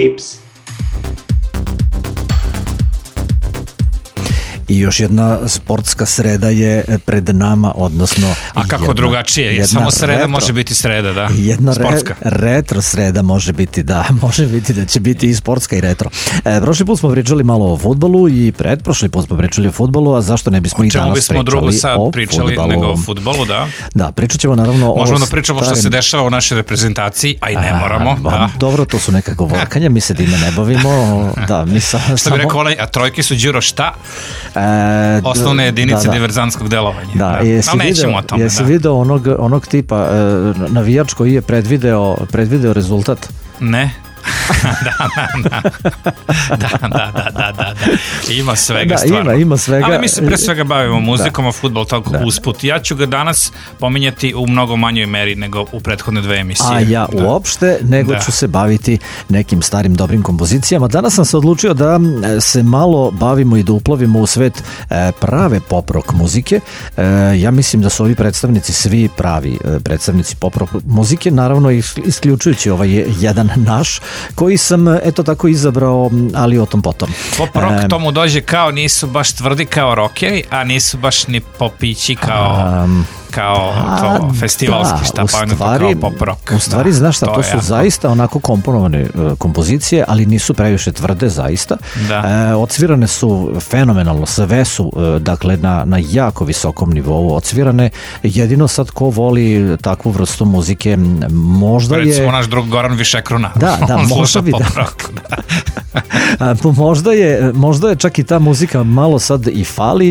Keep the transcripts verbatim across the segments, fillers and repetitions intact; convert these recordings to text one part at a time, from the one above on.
tips. I još jedna sportska sreda je pred nama, odnosno... A kako jedna, drugačije? Je samo sreda retro, može biti sreda, da. Jedna sportska. Re, retro sreda može biti, da. Može biti da će biti i sportska i retro. E, prošli put smo pričali malo o fudbalu i pretprošli put smo pričali o fudbalu, a zašto ne bismo i danas pričali o drugo sad pričali fudbalu. Nego o fudbalu, da. Da, pričat ćemo naravno... Možemo da pričamo starim... što se dešava u našoj reprezentaciji, a i ne moramo. A, da. Dobro, to su nekako volkanja, mi se time ne bavimo. Da, mi sa, što samo... bi rekao, a trojke su Đuro šta? E, osnovne jedinice da, da. diverzantskog delovanja. Da, da. Jesi no, nećemo o tome. Jesi da. video onog, onog tipa e, navijač koji je predvideo, predvideo rezultat? Ne. da, da, da. da, da, da, da, da. Ima svega da, stvarno. Ima, ima svega. Ali mi se pre svega bavimo muzikom, da. a fudbal tako da. usput. Ja ću ga danas pominjati u mnogo manjoj meri nego u prethodne dve emisije. A ja da. uopšte, nego da. ću se baviti nekim starim dobrim kompozicijama. Danas sam se odlučio da se malo bavimo i da uplovimo u svet prave pop rock muzike. Ja mislim da su ovi predstavnici svi pravi predstavnici pop rock muzike, naravno isključujući ovaj jedan naš, koji sam, eto tako, izabrao, ali o tom potom. Pop rock e, tomu dođe kao nisu baš tvrdi kao rockeri, a nisu baš ni popići kao... Um, kao to a, festivalski da, šta pa kao pop rock. U stvari, da, znaš šta, to, to su zaista onako komponovane uh, kompozicije, ali nisu previše tvrde, zaista. Da. E, odsvirane su fenomenalno, sve su, uh, dakle, na, na jako visokom nivou odsvirane. Jedino sad ko voli takvu vrstu muzike, možda je... Recimo naš drug Goran Višekruna. Da, da, možda bi, da. A, možda je, možda je čak i ta muzika malo sad i fali.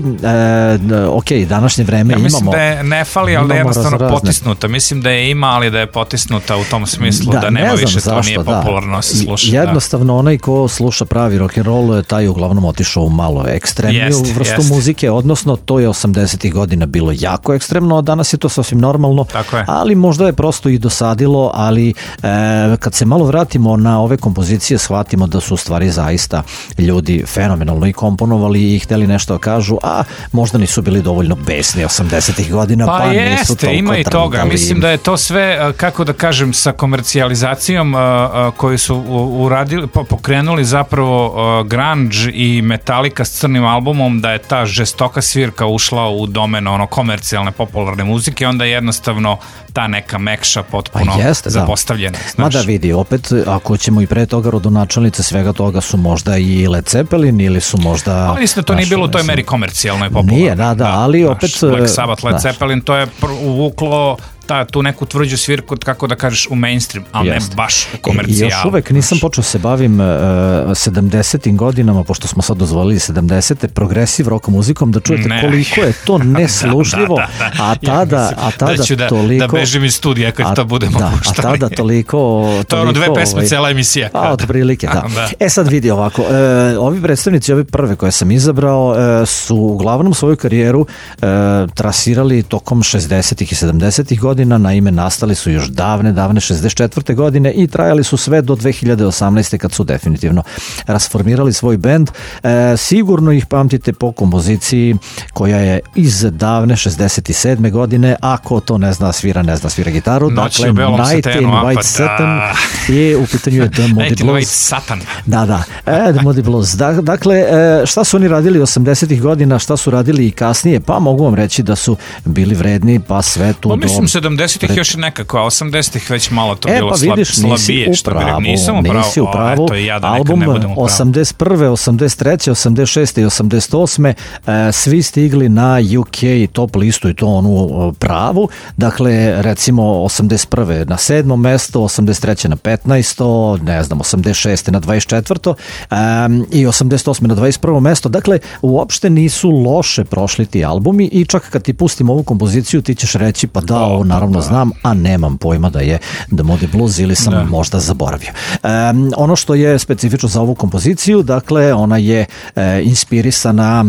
E, ok, današnje vreme ja imamo... Mislim da je ne fali, ali da je jednostavno razrazne. potisnuta. Mislim da je ima, ali da je potisnuta u tom smislu, da, da nema više, zašto, to nije popularno da. se sluša. Jednostavno, da. onaj ko sluša pravi rock'n'roll, taj je uglavnom otišao u malo ekstremniju jest, vrstu jest. muzike, odnosno to je osamdesetih godina bilo jako ekstremno, a danas je to sasvim normalno, ali možda je prosto i dosadilo, ali e, kad se malo vratimo na ove kompozicije, shvatimo da su u stvari zaista ljudi fenomenalno i komponovali i hteli nešto da kažu, a možda nisu bili dovoljno besni osamdesetih godina, pa, pa nisu toliko ima i toga. trnkali. Mislim da je to sve, kako da kažem, sa komercijalizacijom koju su uradili, pokrenuli zapravo grunge i Metallica s crnim albumom, da je ta žestoka svirka ušla u domen ono komercijalne popularne muzike, onda je jednostavno ta neka mekša potpuno pa jeste, zapostavljena. Da. Mada vidi, opet, ako ćemo i pre toga rodonačelnice svega toga su možda i Led Zeppelin ili su možda... Ali mislim da to nije bilo u toj meri komercijalno i popularno. Nije, da, da, ali naš, opet... Black Sabbath, Led Zeppelin, to je uvuklo ta, tu neku tvrđu svirku, kako da kažeš, u mainstream, ali Jest. ne baš u komercijalu. I još uvek nisam počeo se bavim uh, sedamdesetim godinama, pošto smo sad dozvolili sedamdesete, progresiv rock muzikom, da čujete ne. koliko je to neslušljivo, da, da, da. a tada, ja a tada da ću da, toliko... Da bežim iz studija kad a, to budemo da, puštali. A tada toliko... toliko to je ono dve pesme, ovaj, cela emisija. A, od prilike, da. da. E sad vidi ovako, uh, ovi predstavnici, ovi prve koje sam izabrao, uh, su uglavnom svoju karijeru uh, trasirali tokom šezdesetih i sedamdesetih godina, naime nastali su još davne, davne šezdeset četvrte godine i trajali su sve do dve hiljade osamnaeste kad su definitivno rasformirali svoj bend. E, sigurno ih pamtite po kompoziciji koja je iz davne šezdeset sedme godine, ako to ne zna svira, ne zna svira gitaru. Noći dakle, u belom Night satenu, in White Satin je u pitanju je The Moody Night Blues. Night Satan. Da, da, e, The Moody Blues. Da, dakle, šta su oni radili osamdesetih godina, šta su radili i kasnije, pa mogu vam reći da su bili vredni, pa sve tu... Pa mislim, sedamdesetih još nekako, a osamdesetih već malo to e, bilo pa vidiš, slab, slabije. Nisi u pravu, nisam u pravu. Nisi u pravu. O, eto, ja da album osamdeset prve, osamdeset treće, osamdeset šeste i osamdeset osme e, svi stigli na U K top listu i to onu pravu. Dakle, recimo osamdeset prve na sedmom mesto, osamdeset treće na petnaesto, ne znam, osamdeset šeste na dvadeset četvrto e, i osamdeset osme na dvadeset prvo mesto. Dakle, uopšte nisu loše prošli ti albumi i čak kad ti pustim ovu kompoziciju ti ćeš reći pa da, ovo naravno znam, a nemam pojma da je The Moody Blues ili sam da. možda zaboravio. E, ono što je specifično za ovu kompoziciju, dakle, ona je e, inspirisana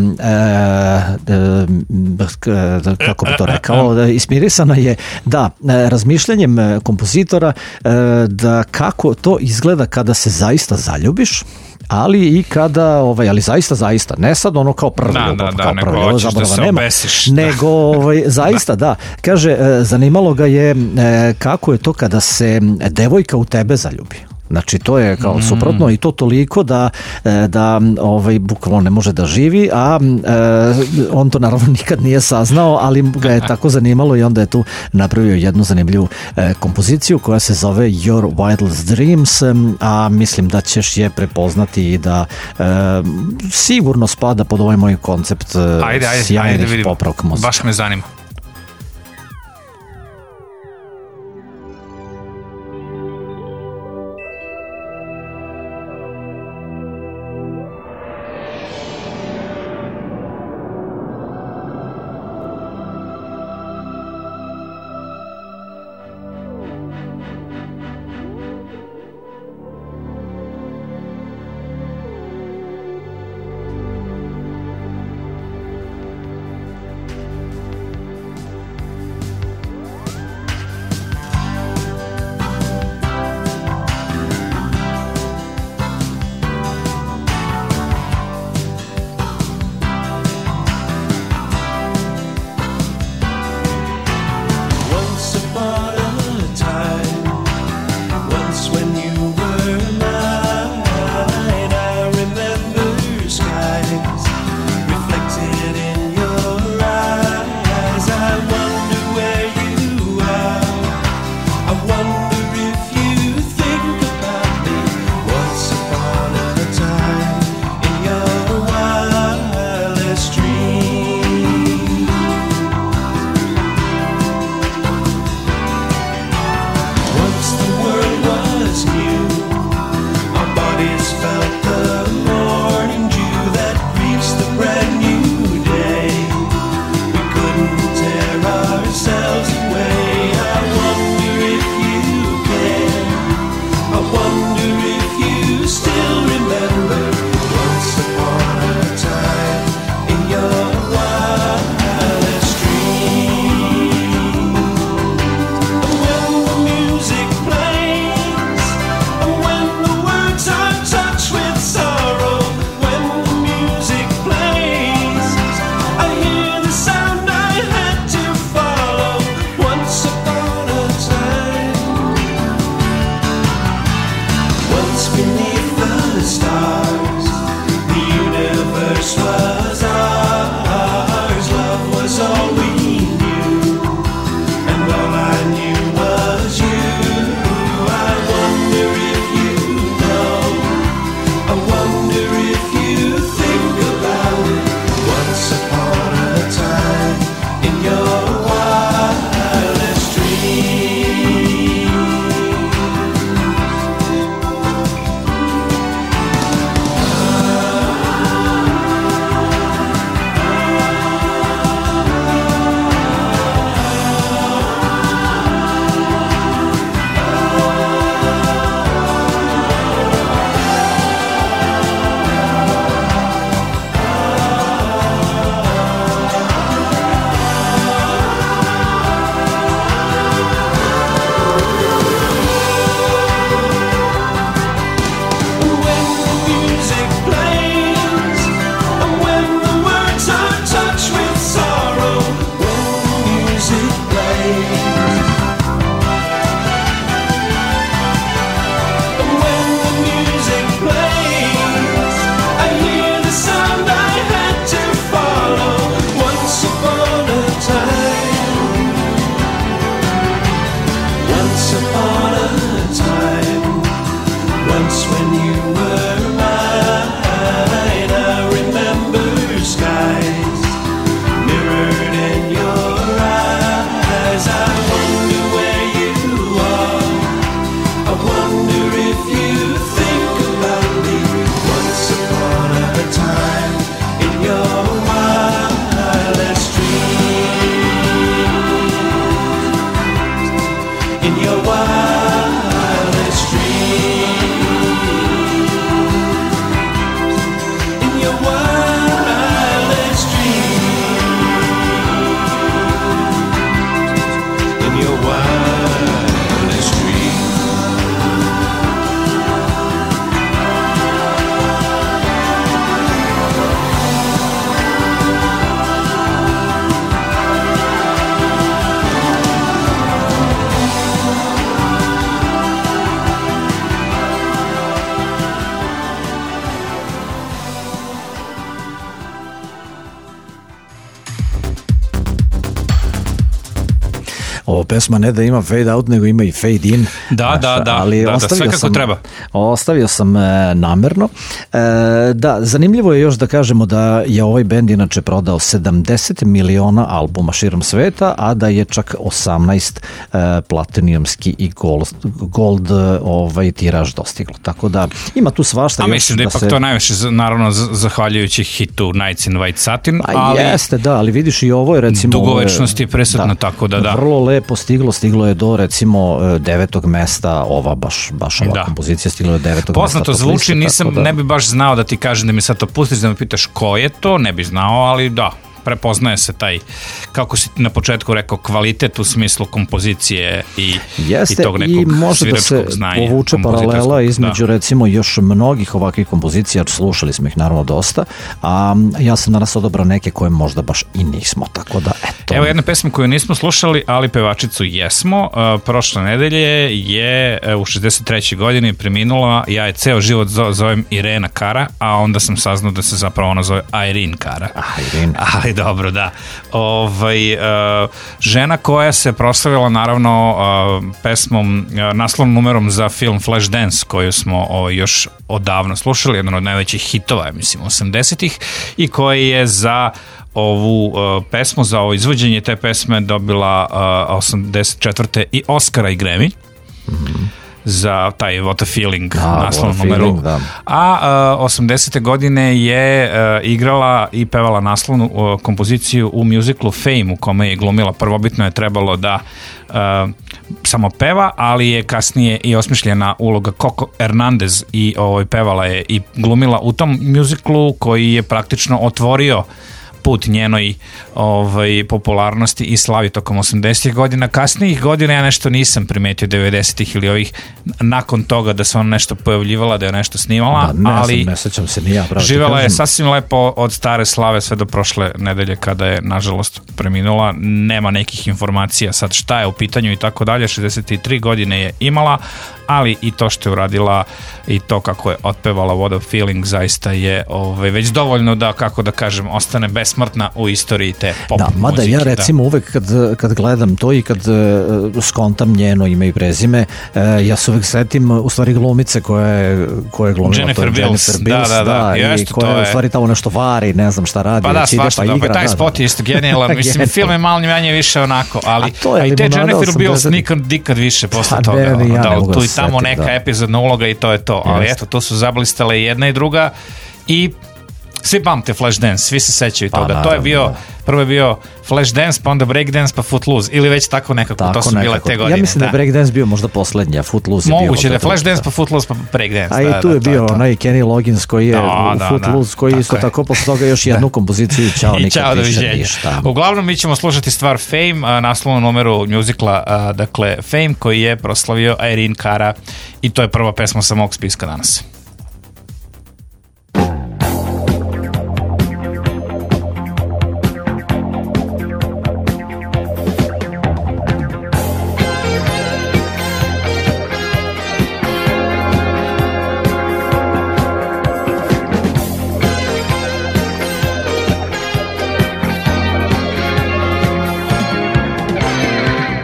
e, e, kako bi to rekao, da, inspirisana je da, razmišljanjem kompozitora e, da kako to izgleda kada se zaista zaljubiš, ali i kada, ovaj, ali zaista, zaista, ne sad ono kao prvi, da, da, da, kao nego prvi, hoćeš da se nema, obesiš. nego ovaj, zaista, da. Kaže, zanimalo ga je kako je to kada se devojka u tebe zaljubi. Znači to je kao mm. suprotno i to toliko da, da ovaj, bukvalno ne može da živi, a e, on to naravno nikad nije saznao, ali ga je tako zanimalo i onda je tu napravio jednu zanimljivu e, kompoziciju koja se zove Your Wildest Dreams, a mislim da ćeš je prepoznati i da e, sigurno spada pod ovaj moj koncept ajde, ajde, sjajnih ajde, pop rock muzika. Baš me zanima. Ovo pesma ne da ima fade out, nego ima i fade in. Da, Znaš, da, da, ali da, da, sve kako sam, treba. Ostavio sam e, namerno. E, da, zanimljivo je još da kažemo da je ovaj bend inače prodao sedamdeset miliona albuma širom sveta, a da je čak osamnaest e, platinumski i gold, gold ovaj, tiraž dostiglo. Tako da ima tu svašta. A mislim da, da ipak se... to najviše, naravno, zahvaljujući hitu Nights in White Satin, a ali... Jeste, da, ali vidiš i ovo je recimo... Dugovečnost je presudna, da, tako da da. Vrlo lepo stiglo, stiglo je do recimo devetog mesta, ova baš, baš ova da. kompozicija stigla je do devetog Poznato mesta. Poznato zvuči, nisam, da... ne bi baš znao da ti kažem da mi sad to pustiš, da me pitaš ko je to, ne bi znao, ali da, prepoznaje se taj, kako si na početku rekao, kvalitet u smislu kompozicije i, Jeste, i tog nekog sviračkog znanja. Jeste, i može da se povuče paralela između da. recimo još mnogih ovakvih kompozicija, slušali smo ih naravno dosta, a ja sam danas odabrao neke koje možda baš i nismo, tako da eto. Evo jedna pesma koju nismo slušali, ali pevačicu jesmo. Uh, prošle nedelje je uh, u šezdeset trećoj godini preminula, ja je ceo život zovem Irena Cara, a onda sam saznao da se zapravo ona zove Irene Cara. Ah, Irene. Ali dobro, da. Ovaj, uh, žena koja se proslavila naravno uh, pesmom, uh, naslovnom numerom za film Flashdance, koju smo uh, još odavno slušali, jedan od najvećih hitova, mislim, osamdesetih, i koji je za ovu uh, pesmu, za ovo izvođenje te pesme dobila uh, osamdeset četvrte i Oscara i Grammy. Mm-hmm. Za taj What a Feeling naslovnom numeru. Da. A uh, osamdesete godine je uh, igrala i pevala naslovnu uh, kompoziciju u muziklu Fame, u kome je glumila. Prvobitno je trebalo da uh, samo peva, ali je kasnije i osmišljena uloga Coco Hernandez i ovaj, pevala je i glumila u tom muziklu koji je praktično otvorio put njenoj ovaj, popularnosti i slavi tokom osamdesetih godina. Kasnijih godina ja nešto nisam primetio devedesetih ili ovih nakon toga da se ona nešto pojavljivala, da je nešto snimala, da, ne, ali ne sećam se ni ja, pravo živela je sasvim lepo od stare slave sve do prošle nedelje kada je nažalost preminula. Nema nekih informacija sad šta je u pitanju i tako dalje. šezdeset tri godine je imala, ali i to što je uradila i to kako je otpevala What a Feeling zaista je ovaj, već dovoljno da, kako da kažem, ostane besmrtna u istoriji te pop da, muzike. Mada ja recimo da. uvek kad, kad gledam to i kad uh, skontam njeno ime i prezime, uh, ja se uvek setim u stvari glumice koja je, koja je glumila Jennifer to, Bills, Jennifer Bills, da, da, da, da i koja je u stvari tamo nešto vari, ne znam šta radi. Pa da, svašta, pa, pa taj da, spot je isto genijalan, mislim, film je malo manje više onako, ali a, to je, a i te Jennifer Bills nikad, nikad više posle a, toga, ne, ja da, tu i tamo setim, neka da. epizodna uloga i to je to, ali yes. eto, to su zablistale jedna i druga i svi pamte Flashdance, svi se sećaju toga. Pa, to je bio, da. prvo je bio Flashdance, pa onda Breakdance, pa Footloose, ili već tako nekako, tako to su nekako. Bile te godine. Ja mislim da, da je Breakdance bio možda poslednji, a Footloose je bio... Moguće da je Flashdance, pa Footloose, pa Breakdance. A da, i tu da, je bio to, onaj Kenny Loggins koji je da, u da, Footloose, da, koji isto je. tako posle toga još jednu kompoziciju i čao, I nikad čao, više ništa. Uglavnom mi ćemo slušati stvar Fame, naslovnu numeru muzikla, dakle Fame, koji je proslavio Irene Cara i to je prva pesma sa mog spiska danas.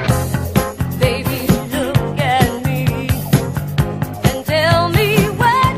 Baby, look at me and tell me what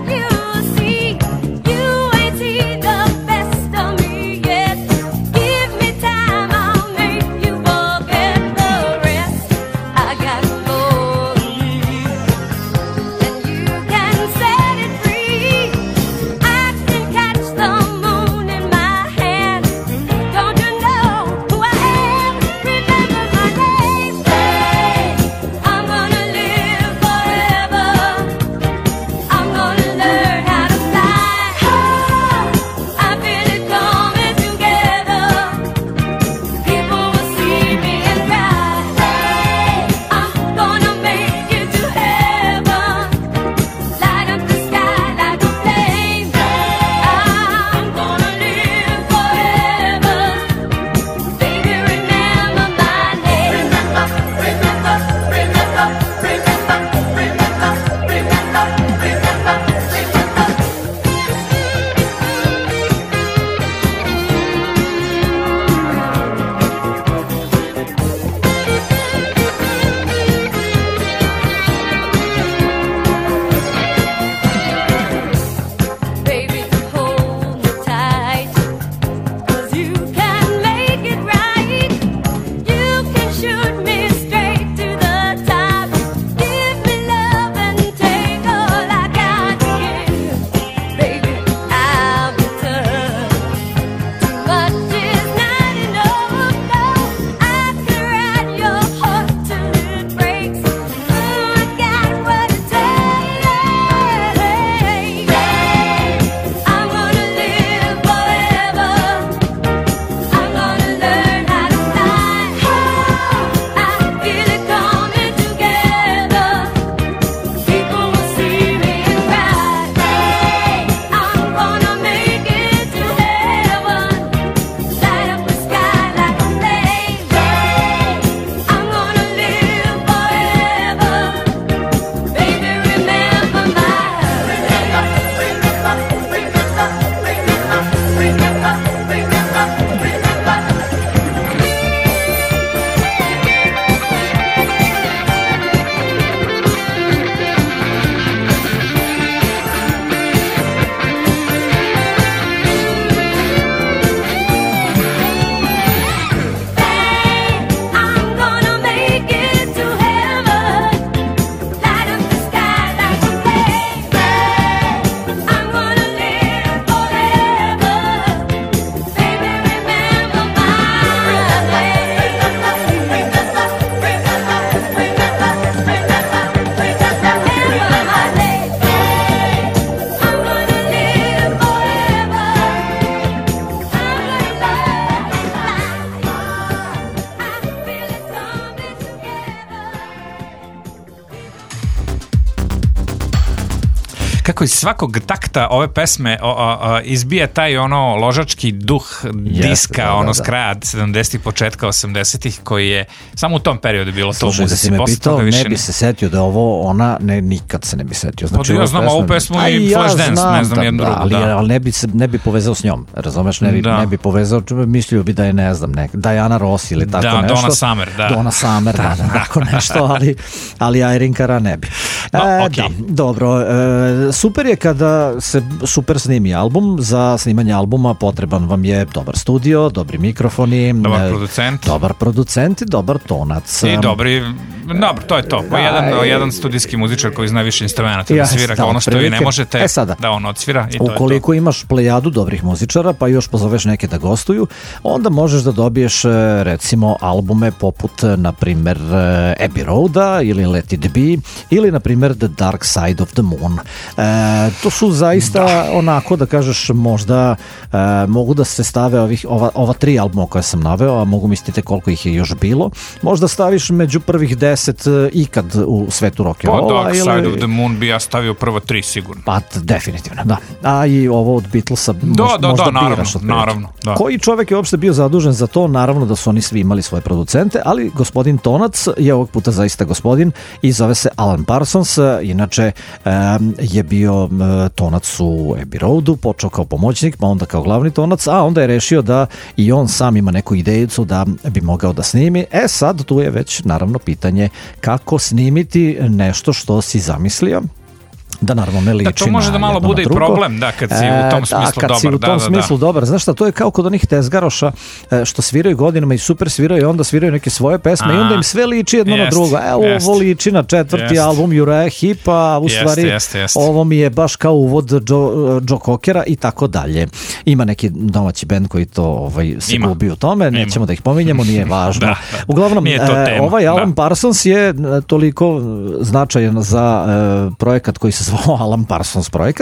kako iz svakog takta ove pesme o, o, o, izbija taj ono ložački duh diska, yes, da, ono da, s kraja sedamdesetih, početka osamdesetih, koji je samo u tom periodu bilo. Slušaj, to u muzici. Da si me pitao, ne bi se setio da ovo ona, ne, nikad se ne bi setio. Znači, ja znam ovu pesmu i Flashdance, ja ne znam jednu drugu. Ali, da. ali ne, bi se, ne bi povezao s njom, razumeš, ne bi, da. ne bi povezao, mislio bi da je, ne znam, nek, Diana Ross ili tako da, nešto. Donna Summer, da. Donna Summer, da, da, tako nešto, ali, ali Irene Cara ne bi. No, e, okay. Da, dobro, e, super je kada se super snimi album. Za snimanje albuma potreban vam je dobar studio, dobri mikrofoni, dobar e, producent, dobar producent i dobar tonac. I dobri, dobro, to je to. Da, jedan, jedan studijski muzičar koji zna više instrumenta da svira, da, ono što prilike. vi ne možete e, sada, da on odsvira. I to ukoliko je to. Imaš plejadu dobrih muzičara, pa još pozoveš neke da gostuju, onda možeš da dobiješ recimo albume poput, na primer, Abbey Roada ili Let It Be ili, na primer, The Dark Side of the Moon. E, to su zaista da. onako, da kažeš, možda e, mogu da se stave ovih, ova, ova tri albuma koje sam naveo, a mogu mislite koliko ih je još bilo, možda staviš među prvih deset ikad u svetu rock'n'rolla. Pa Dark Side ili... of the Moon bi ja stavio prvo tri sigurno. Pa definitivno, da. A i ovo od Beatlesa da, mož, da, možda da, naravno, biraš od naravno, da. Koji čovjek je uopšte bio zadužen za to? Naravno da su oni svi imali svoje producente, ali gospodin Tonac je ovog puta zaista gospodin i zove se Alan Parsons. Inače um, je bio um, tonac u Abbey Roadu, počeo kao pomoćnik, pa onda kao glavni tonac, a onda je rešio da i on sam ima neku idejicu da bi mogao da snimi. E sad, tu je već naravno pitanje kako snimiti nešto što si zamislio, da naravno ne liči na jedno na drugo. Da, to može da malo bude i problem, da, kad si u tom smislu da, kad dobar. si u tom da, smislu da. dobar. Znaš šta, to je kao kod onih tezgaroša što sviraju godinama i super sviraju i onda sviraju neke svoje pesme a, i onda im sve liči jedno jest, na drugo. Evo, jest, ovo liči na četvrti jest. album Uriah Heep, a u jest, stvari jest, jest. ovo mi je baš kao uvod Joe, Joe Cockera i tako dalje. Ima neki domaći bend koji to ovaj, se Ima. gubi u tome, nećemo Ima. da ih pominjemo, nije važno. da, da. Uglavnom, e, ovaj Alan da. Parsons je toliko značajan za e, projekat koji se zvao Alan Parsons projekat,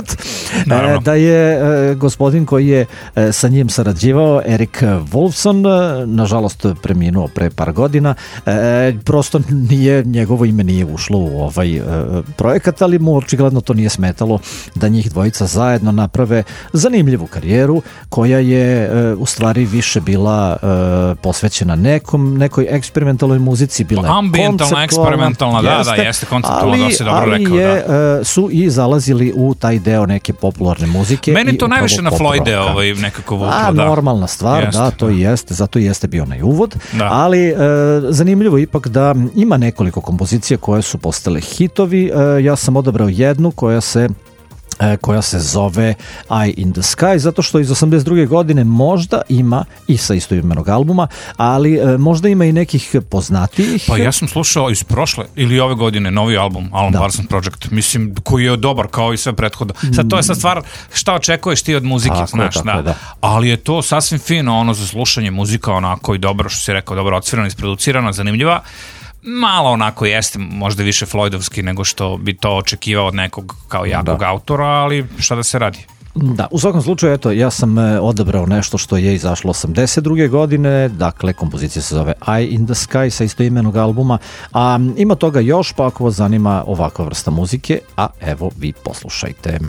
e, da je e, gospodin koji je e, sa njim sarađivao, Erik Wolfson, e, nažalost preminuo pre par godina, e, prosto nije, njegovo ime nije ušlo u ovaj e, projekat, ali mu očigledno to nije smetalo da njih dvojica zajedno naprave zanimljivu karijeru koja je e, u stvari više bila e, posvećena nekom, nekoj eksperimentalnoj muzici, bila je ambijentalna, eksperimentalna, da, jeste, da, jeste konceptualno, da si dobro ali rekao, je, da. E, su i zalazili u taj deo neke popularne muzike. Meni to najviše na Floyde ovaj, nekako vuklo. A, da. normalna stvar, jeste, da, to i jeste, zato i jeste bio onaj uvod, da. ali e, zanimljivo ipak da ima nekoliko kompozicija koje su postale hitovi. E, ja sam odabrao jednu koja se koja se zove Eye in the Sky, zato što iz osamdeset druge godine možda ima i sa istoimenog albuma, ali možda ima i nekih poznatijih. Pa ja sam slušao iz prošle ili ove godine novi album Alan da. Parsons Project, mislim, koji je dobar kao i sve prethodno. Sad to je sad stvar šta očekuješ ti od muzike, tako, znaš, tako, da. da. Ali je to sasvim fino, ono, za slušanje muzika, onako i dobro, što si rekao, dobro odsvirano, isproducirano, zanimljiva. Malo onako jeste, možda više Floydovski nego što bi to očekivao od nekog kao jakog da. autora, ali šta da se radi. Da, u svakom slučaju, eto, ja sam odabrao nešto što je izašlo osamdeset druge godine, dakle, kompozicija se zove Eye in the Sky sa istoimenog albuma, a ima toga još, pa ako vas zanima ovakva vrsta muzike, a evo vi poslušajte.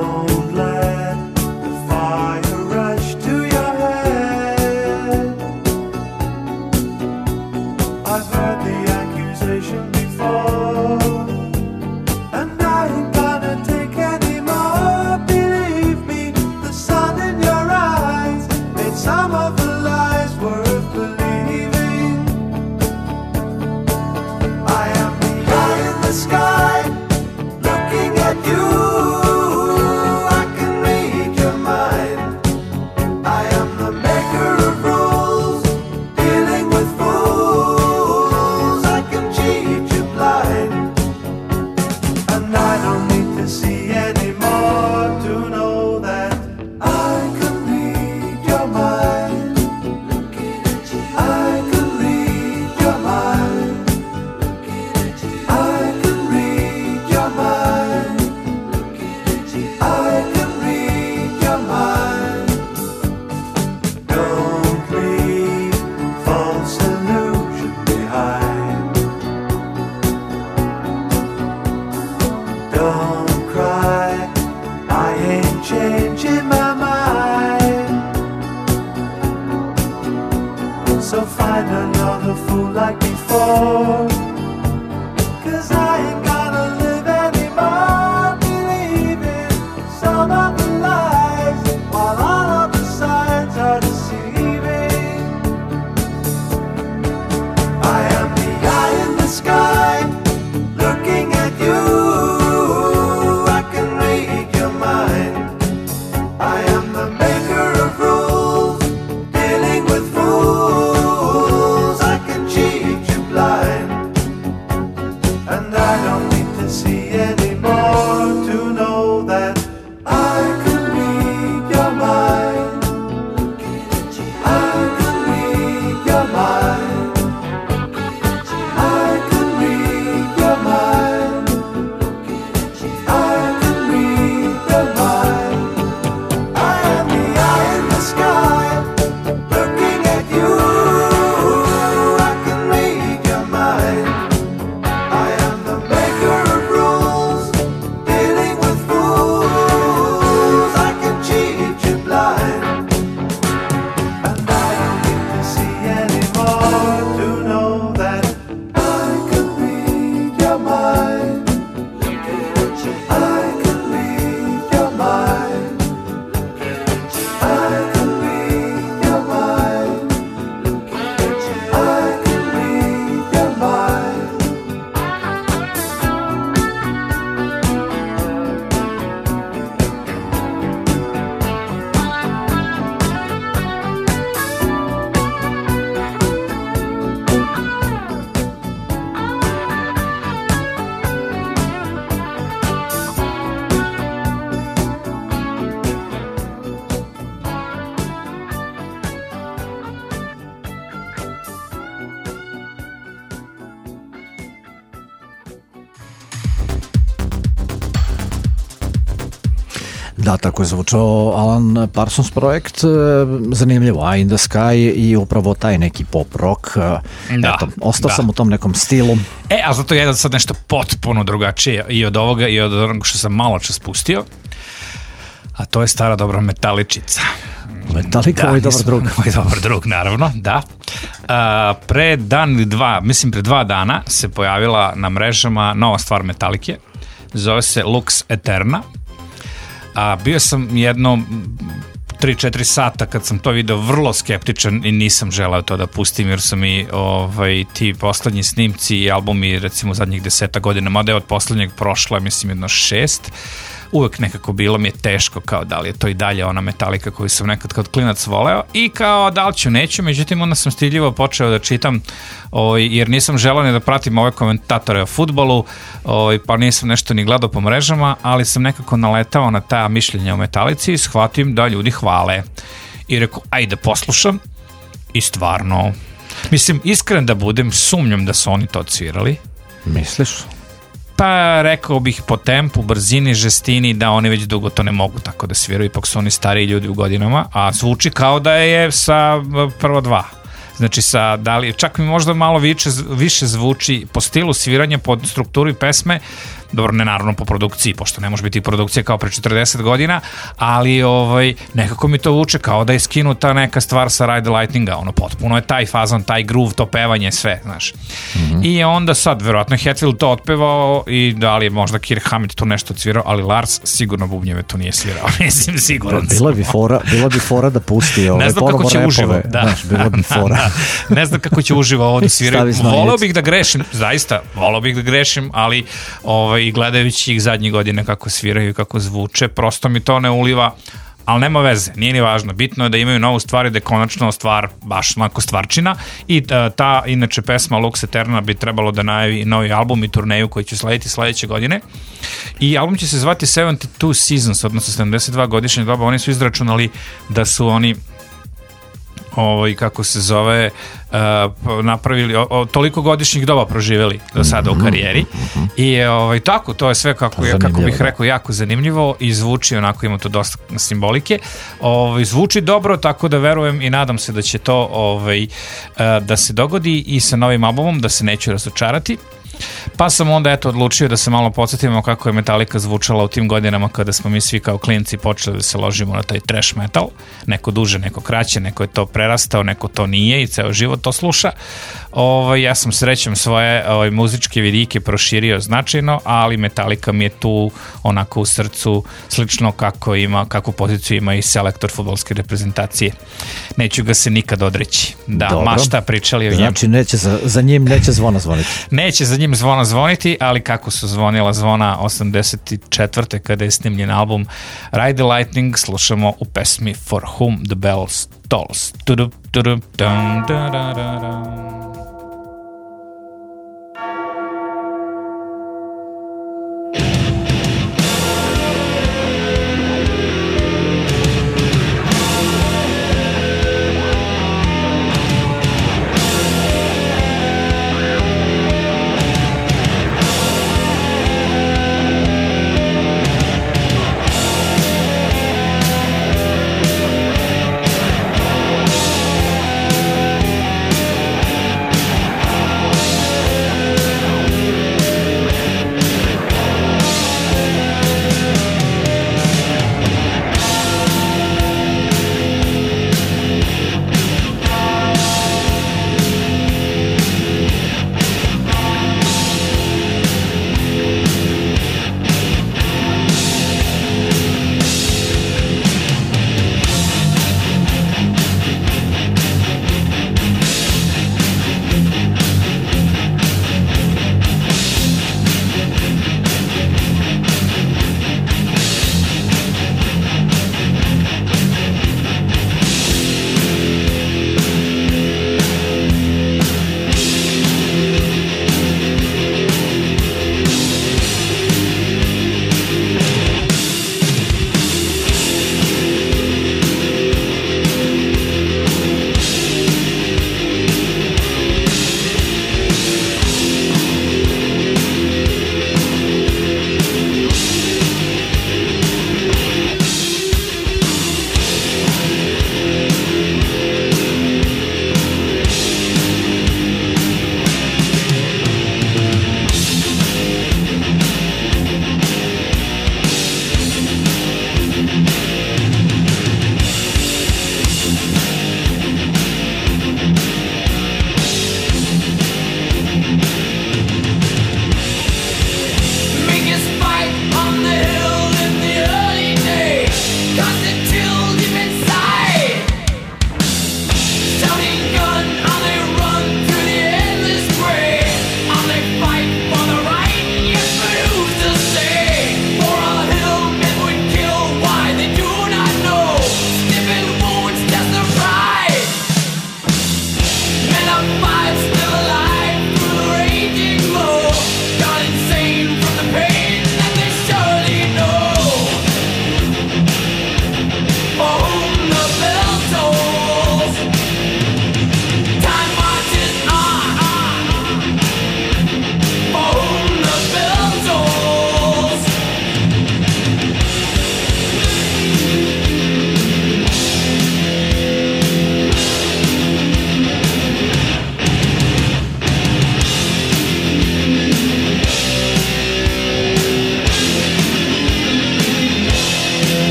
Don't let the fire rush to your head. so find another fool like before. Cause I ain't gonna live anymore believing some of the lies while all of the signs are deceiving. I am the eye in the sky looking at you. I can read your mind. I am the maker of rules, dealing with fools. I can cheat you blind, and I don't need to see anymore to know that I can read your mind. I can read your mind. I can read your mind. I can read your mind. I am the eye in the sky looking at you. I can read your mind. I am the maker of rules, dealing with fools. I can cheat you blind, and I don't need to see anymore to know that I can read your mind. I can read your mind. I can read your mind. I can read your mind. Da, tako je zvučao Alan Parsons projekt, e, zanimljivo, Eye in the Sky i upravo taj neki pop rock, e, Da, eto, ostao da. sam u tom nekom stilu. E, a zato jedan sad nešto potpuno drugačije i od ovoga i od onoga što sam malo čas pustio, a to je stara dobra Metaličica. Metallica, ovaj dobar nisam- drug. Moj dobar drug, naravno, da. A, pre dan ili dva, mislim pre dva dana se pojavila na mrežama nova stvar Metallike, zove se Lux Eterna. A, bio sam jedno tri četiri sata kad sam to video vrlo skeptičan i nisam želeo to da pustim jer su mi ovaj, ti poslednji snimci i albumi recimo zadnjih deseta godina, mada je od poslednjeg prošlo je mislim jedno šest, uvek nekako bilo mi je teško kao da li je to i dalje ona Metallica koju sam nekad kao klinac voleo i kao da li ću neću, međutim onda sam stiljivo počeo da čitam ovaj, jer nisam želeo ni da pratim ove komentatore o fudbalu, ovaj, pa nisam nešto ni gledao po mrežama, ali sam nekako naletao na ta mišljenja o Metalici i shvatim da ljudi hvale i rekao ajde poslušam i stvarno mislim iskren da budem, sumnjam da su oni to odsvirali. Misliš? Pa rekao bih po tempu, brzini, žestini da oni već dugo to ne mogu tako da sviraju, ipak su oni stariji ljudi u godinama, a zvuči kao da je sa prvo dva. Znači sa, da li, čak mi možda malo više, više zvuči po stilu sviranja, po strukturi pesme, dobro, ne naravno po produkciji, pošto ne može biti produkcija kao pre četrdeset godina, ali ovaj, nekako mi to vuče kao da je skinuta neka stvar sa Ride the Lightninga, ono potpuno je taj fazon, taj groove, to pevanje, sve, znaš. Mm-hmm. I onda sad, verovatno Hetfield to otpevao i da li je možda Kirk Hammett tu nešto odsvirao, ali Lars sigurno bubnjeve tu nije svirao, mislim, siguran sam. Bila bi fora, bila bi fora da pusti ove ne znam kako će repove, uživo, da. Znaš, bila bi fora. Da. Ne znam kako će uživo ovo da sviraju. Stavi Voleo bih da grešim, zaista, voleo bih da grešim, ali ovaj, gledajući ih zadnje godine kako sviraju i kako zvuče, prosto mi to ne uliva, ali nema veze, nije ni važno. Bitno je da imaju novu stvar i da je konačno stvar baš onako stvarčina i ta, ta inače pesma Lux Eterna bi trebalo da najavi novi album i turneju koji će slediti sledeće godine i album će se zvati sedamdeset dva Seasons, odnosno sedamdeset dva godišnje doba. Oni su izračunali da su oni ovaj, kako se zove, uh, napravili, o, o, toliko godišnjih doba proživjeli do sada u karijeri i ovaj, tako, to je sve kako, je, kako bih rekao, jako zanimljivo i zvuči onako, ima to dosta simbolike, ovaj, zvuči dobro, tako da verujem i nadam se da će to ovaj, uh, da se dogodi i sa novim albumom, da se neću razočarati. Pa sam onda eto odlučio da se malo podsjetimo kako je Metallica zvučala u tim godinama kada smo mi svi kao klinci počeli da se ložimo na taj thrash metal. Neko duže, neko kraće, neko je to prerastao, neko to nije i ceo život to sluša. Ovaj, ja sam srećem svoje ovaj, muzičke vidike proširio značajno, ali Metallica mi je tu onako u srcu slično kako ima, kakvu poziciju ima i selektor fudbalske reprezentacije. Neću ga se nikad odreći. Da, Dobro. mašta pričali o njemu. Znači neće za, za njim neće zvona zvoniti. Neće za njim zvona zvoniti, ali kako su zvonila zvona osamdeset četvrte kada je snimljen album Ride the Lightning, slušamo u pesmi For Whom the Bells Tolls. Tudup, tudup, dum, da, da, da, da.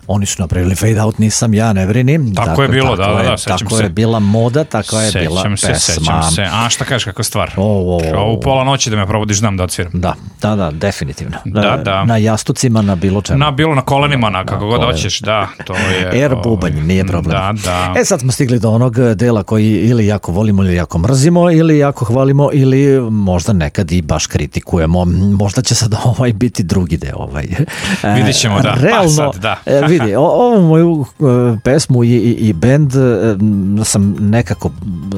oni su napravili Fade Out, nisam ja, ne brini. Tako dakle, je bilo, tako da, da, je, da, sećam tako se. je bila moda, takva je bila Sećam se, pesma. sećam se. A šta kažeš, kakva stvar? O, o, o. U pola noći da me probodiš, znam da odsviram. Da, da, da, definitivno. Da, da. Na jastucima, na bilo čemu. Na bilo na kolenima, na kako Da, god to je- hoćeš, da, to je... Air ovaj, bubanj, nije problem. Da, da. E sad smo stigli do onog dela koji ili jako volimo ili jako mrzimo ili jako hvalimo ili možda nekad i baš kritikujemo. Možda će sad ovaj biti drugi deo. Ovaj. E, Vidjet ćemo, da. Pa Realno, sad, da. e, vidi, o- ovu moju e, pesmu i, i, i bend e, sam nekako,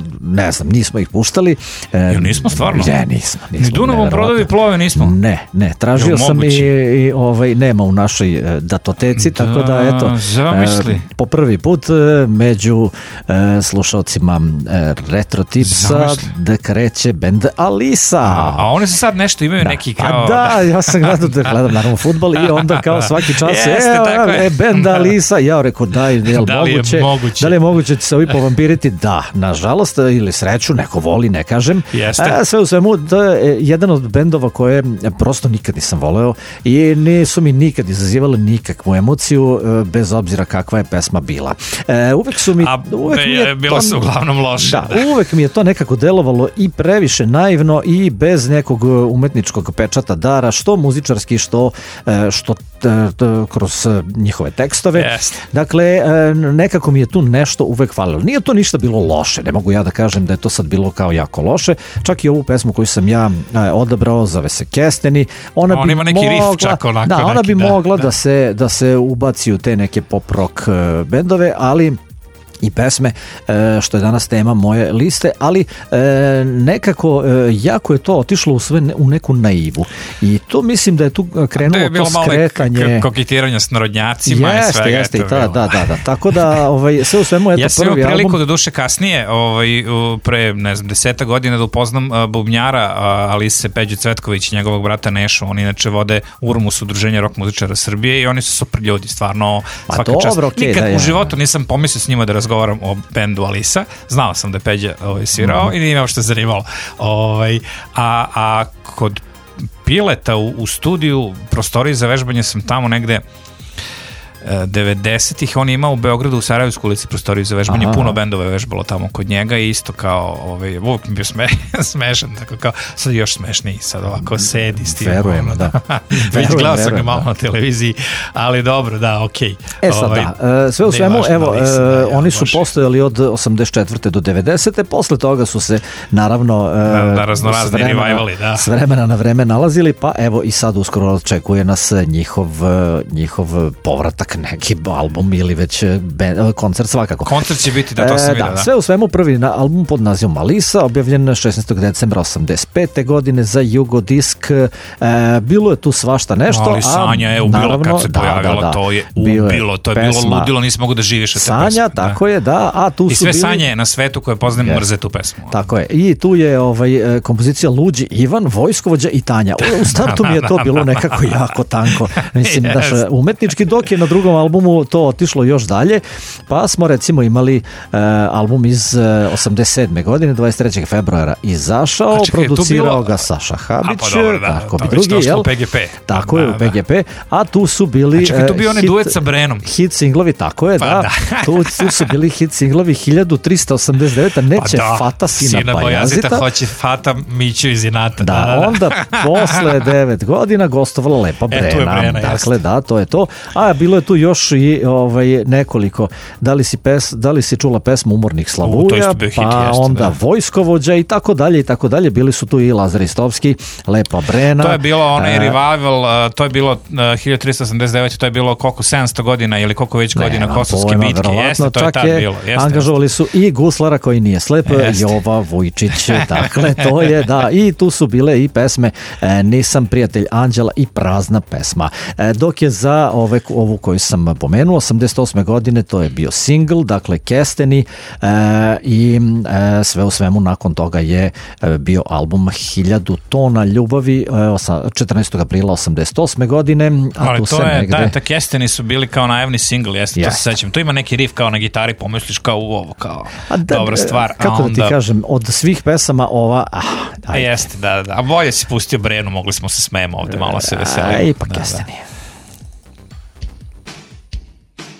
ne znam, nismo ih puštali. E, Ja, nismo stvarno? Ne, nismo. nismo Ni Dunavom neverovatno. brodovi plove nismo. Ne, ne, tražio Jel sam i, moguće? i ovaj, nema u našoj e, datoteci, Da, tako da eto, zamisli. e, po prvi put e, među e, slušalcima e, Retro Tipsa Zamisli. da kreće bend Alisa. A, a oni se sad nešto imaju neki Pa kao... da, ja sam gledao da gledam naravno fudbal i onda kao svaki čas Jeste, evo, tako je. e, bend Alisa, ja rekao daj, je li Da li je moguće, moguće? da li je moguće će se ovi povampiriti? Da, nažalost ili sreću, neko voli, ne kažem. Jeste. A, sve u svemu, to je jedan od bendova koje prosto nikad nisam voleo i nisu mi nikad izazivale nikakvu emociju, e, bez obzira kakva je pesma bila. E, uvek su mi... A uvek be- mi je bila to- su uglavnom loše. Da, uvek mi je to nekako delovalo i previše naivno i bez nekog umetničkog pečata dara, što muzičarski, što, e, što e, t- kroz e, njihove tekstove. Jeste. Dakle, e, nekako mi je tu nešto uvek falilo. Nije to ništa bilo loše, ne mogu ja da kažem da je to sad bilo kao jako loše. Čak i ovu pesmu koju sam ja e, odabrao, zove se Kesteni. Ona On bi ima neki riff mogla, čak onako da, ona neki, bi da, mogla da. da se, da se ubaci u te neke pop rock e, bendove, ali i pesme, e, što je danas tema moje liste, ali e, nekako e, jako je to otišlo u sve ne- u neku naivu. I to mislim da je tu krenulo To je bilo to malo skretanje. k- koketiranje s narodnjacima i Jeste, svega. jeste, je to i ta, bilo. da, da, da. Tako da, ovaj, sve u svemu, eto, Ja sam imao prvi priliku album. da duše kasnije, ovaj, u- pre, ne znam, deseta godina da upoznam a, bubnjara a, Alise Peđe Cvetković i njegovog brata Nešu. Oni inače vode Urmus, udruženje rock muzičara Srbije i oni su super ljudi, stvarno Pa svaka dobro, čast. okej, Nikad da, u ja. životu nisam pomislio s njima da razgovaram o bendu Alisa. Znao sam da je Peđa ovaj, svirao Mhm. i nije me uopšte zanimalo. Ovaj, a, a kod Pileta u, u studiju, prostoriji za vežbanje sam tamo negde devedesetih on je imao u Beogradu u Sarajevskoj ulici prostoriju za vežbanje, Aha. puno bendova je vežbalo tamo kod njega i isto kao ovaj, uvijek mi bio sme, smešan, tako kao sad još smešniji, sad ovako sedi s tim. Verujem, ono, da. Već Verujem, gledao sam ga verujem, malo da. na televiziji, ali dobro, da, okej. E sad Ovaj, da, e, sve u ne svemu, važno, evo, ali mislim e, da, ja, oni su baš- postojali od osamdeset četvrte do devedesete, posle toga su se naravno e, Da, da, raznorazni s vremena- revivali, da. s vremena na vreme nalazili, pa evo i sad uskoro očekuje nas njihov, e, njihov povratak, neki album ili već e, ben- koncert svakako. Koncert će biti, da, to sam E, vidio, da, da. sve u svemu prvi na, album pod nazivom Alisa, objavljen šesnaestog decembra osamdeset pete godine za Jugodisk. E, bilo je tu svašta nešto. Ali a Sanja je ubilo naravno, kad se da, pojavilo, da, da. to je Bio ubilo, to je bilo pesma ludilo, nisi mogu da živiš od te Sanja, pesme, da. tako je, da, a tu I su sve bili... sanje na svetu koje poznajem Yes. mrze tu pesmu. Tako je. I tu je ovaj, e, kompozicija Luđi Ivan, Vojskovođa i Tanja. U startu mi je to bilo nekako jako tanko. Mislim, Yes. daš, umetnički, dok je na drugom albumu to otišlo još dalje, pa smo recimo imali e, album iz e, osamdeset sedme godine, dvadeset trećeg februara izašao, A čekaj, je tu producirao bilo- ga Saša Habić, A, pa dobro, da, tako to bi već drugi, došlo jel? u P G P. Tako Da, je, u da. P G P, a tu su bili... A čekaj, tu e, bio onaj hit- duet sa Brenom. Hit singlovi, tako je, Pa da. da. tu, tu su bili hit singlovi hiljadu trista osamdeset devete. Neće Fata Sina Bajazita. hoće Fata Miću iz Inata. Da, onda posle devet godina gostovala Lepa Brena. E, tu je Brena, dakle, jeste. da, to je to. A bilo je tu još i ovaj, nekoliko. Da li si, pes, da li si čula pesmu Umornih U, to Slavuja, isto bio hit, pa jeste, onda da. Vojskovođa i tako dalje i tako dalje. Bili su tu i Lazar Istovski, Lepa Brena. To je bilo onaj E, revival, uh, to je bilo uh, hiljadu trista osamdeset devete. To je bilo koliko sedamsto godina ili koliko već godina Nemam Kosovske pojma, bitke. verovatno, Jeste, to je čak tad bilo. Jeste, angažovali su i guslara koji nije slep, Jeste. Jova Vujčić. Dakle, to je, da, i tu su bile i pesme e, Nisam prijatelj Anđela i Prazna pesma. E, dok je za ove, ovu koju sam pomenuo, osamdeset osme godine, to je bio single, dakle Kesteni, e, i e, sve u svemu nakon toga je e, bio album Hiljadu tona ljubavi, e, osa, četrnaestog aprila osamdeset osme godine, a Ali tu to se je, negde... da, ta Kesteni su bili kao najavni single, jeste, to Jeste. se sećam. Tu ima neki riff kao na gitari, pomisliš kao u ovo, kao A da, dobra stvar. Kako a da ti onda, kažem, od svih pesama ova... Ah, A ajde. jeste, da, da. A bolje si pustio Brenu, mogli smo se smejemo ovde, malo se veselimo. A, ipak Da, da. Kesteni.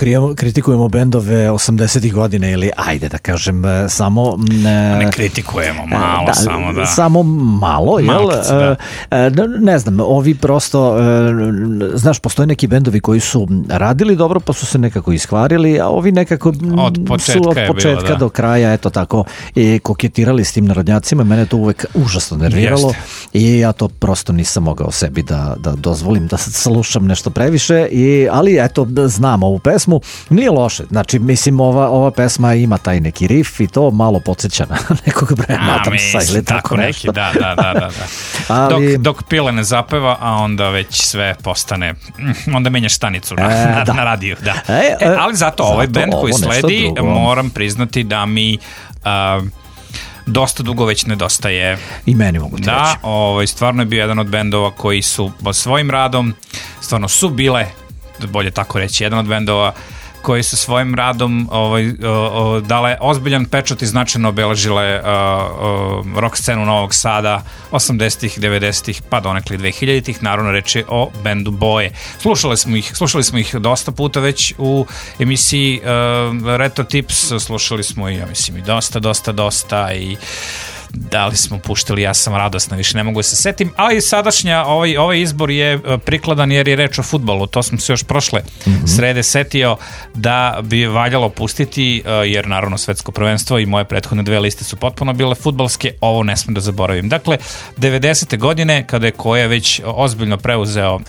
krijemo- kritikujemo bendove osamdesetih godina ili ajde da kažem e, samo e, Ne kritikujemo, malo da, samo da. Samo malo, jel? Malkice, da. E, e, ne znam, ovi prosto, e, znaš, postoje neki bendovi koji su radili dobro pa su se nekako iskvarili, a ovi nekako m, Od početka su od je početka bilo, da. do kraja, eto tako, i koketirali s tim narodnjacima. Mene to uvek užasno nerviralo i ja to prosto nisam mogao sebi da, da dozvolim da slušam nešto previše, i, ali eto, znam ovu pesmu, nije loše, znači mislim ova, ova pesma ima taj neki riff i to malo podsjeća na nekog Brian A, Adamsa mislim, ili tako tako neki, nešto. da, da, da, da. da. Ali- Dok, dok Pile ne zapeva, a onda već sve postane, mm, onda menjaš stanicu na, E, na, da. na radiju, da. E, E, e, ali zato, ovaj zato band koji ovo nešto sledi, drugo. moram priznati da mi a, dosta dugo već nedostaje. I meni mogu ti Da, reći. ovaj, stvarno je bio jedan od bendova koji su svojim radom, stvarno su bile, bolje tako reći, jedan od bendova koji su svojim radom ovaj, o, o, dale ozbiljan pečat i značajno obeležile o, o, rock scenu Novog Sada osamdesetih, devedesetih pa donekle dve hiljaditih. Naravno, reč je o bendu Boje. Slušali smo ih, slušali smo ih dosta puta već u emisiji uh, Retro Tips, slušali smo i, ja mislim, i dosta, dosta, dosta i da li smo puštali Ja sam radosna, više ne mogu da se setim, ali sadašnja ovaj, ovaj izbor je e, prikladan jer je reč o fudbalu, to sam se još prošle mm-hmm. srede setio da bi valjalo pustiti, e, jer naravno svetsko prvenstvo i moje prethodne dve liste su potpuno bile fudbalske, ovo ne smem da zaboravim. Dakle, devedesete godine, kada je Koja već ozbiljno preuzeo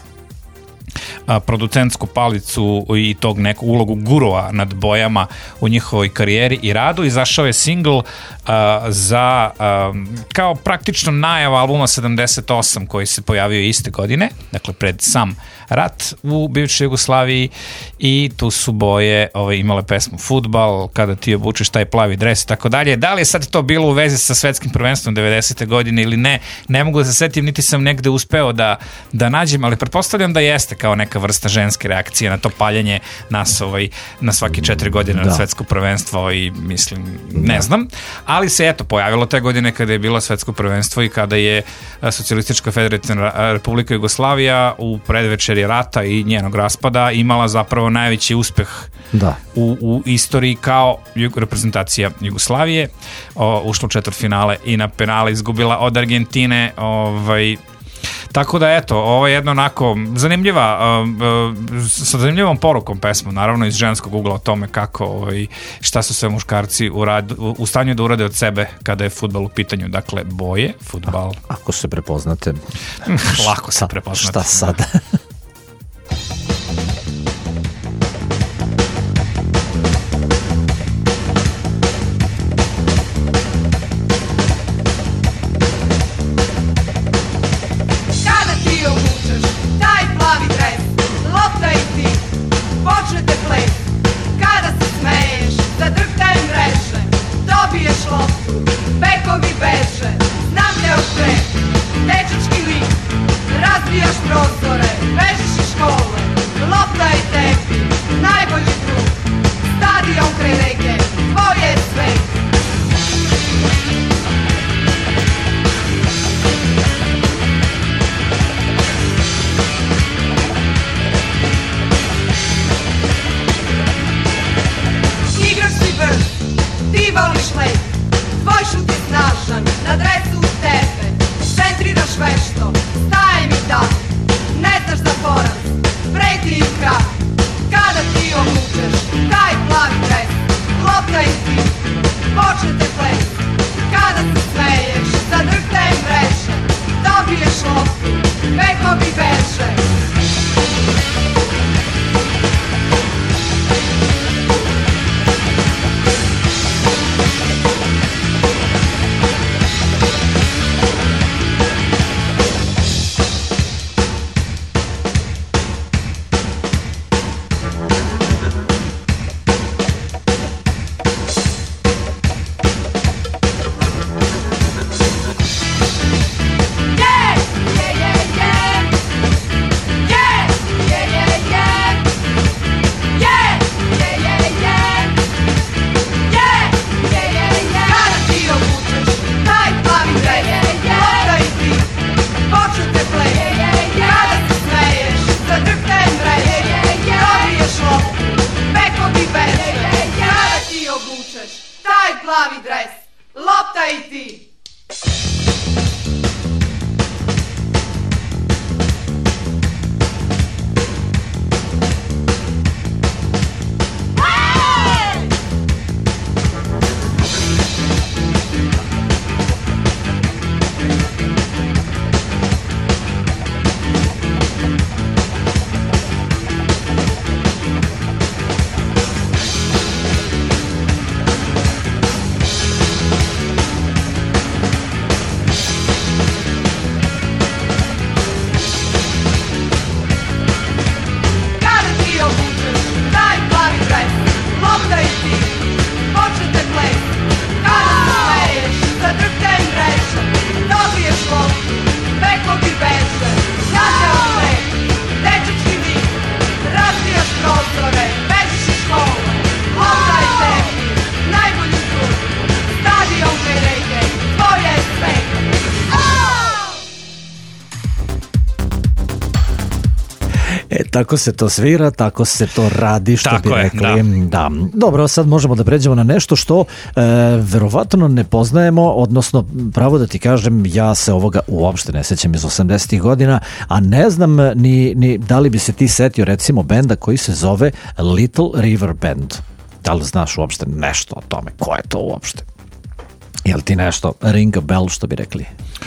a, producentsku palicu i tog neku ulogu gurua nad Bojama u njihovoj karijeri i radu, izašao je singl a, za a, kao praktično najava albuma sedamdeset osam koji se pojavio iste godine, dakle pred sam rat u bivšoj Jugoslaviji, i tu su Boje ovaj, imale pesmu Fudbal, kada ti obučeš taj plavi dres i tako dalje. Da li je sad to bilo u vezi sa svetskim prvenstvom devedesete godine ili ne, ne mogu da se setim, niti sam negde uspeo da, da nađem, ali pretpostavljam da jeste kao neka vrsta ženske reakcije na to paljenje nas ovaj, na svake četiri godine Da. na svetsko prvenstvo i mislim, ne znam, ali se eto pojavilo te godine kada je bilo svetsko prvenstvo i kada je a, Socijalistička federativna Republika Jugoslavija u predvečeri rata i njenog raspada imala zapravo najveći uspeh Da. u, u istoriji kao jug- reprezentacija Jugoslavije, o, ušla u četvrtfinale i na penale izgubila od Argentine, ovaj, tako da eto, ovo je jedno onako zanimljiva, uh, uh, sa zanimljivom porukom pesmu, naravno iz ženskog ugla o tome kako, ovaj, šta su sve muškarci u, rad, u, u stanju da urade od sebe kada je fudbal u pitanju. Dakle, Boje, fudbal. Ako se prepoznate, Lako se šta, prepoznati. šta sad? Kada ti obučeš taj plavi dres, lopta i ti, počnete ples. Kada se smeješ, zadrhtaju mreže, dobiješ loptu, bekovi beže. Znam te od pre, dečački lik, razbijaš prozore, i ti. Tako se to svira, tako se to radi, što Tako bi je, rekli. da. Da. Dobro, sad možemo da pređemo na nešto što e, verovatno ne poznajemo, odnosno, pravo da ti kažem, ja se ovoga uopšte ne sećam iz osamdesetih godina, a ne znam ni, ni da li bi se ti setio recimo benda koji se zove Little River Band. Da li znaš uopšte nešto o tome? Ko je to uopšte? Jel ti nešto ring a bell, što bi rekli?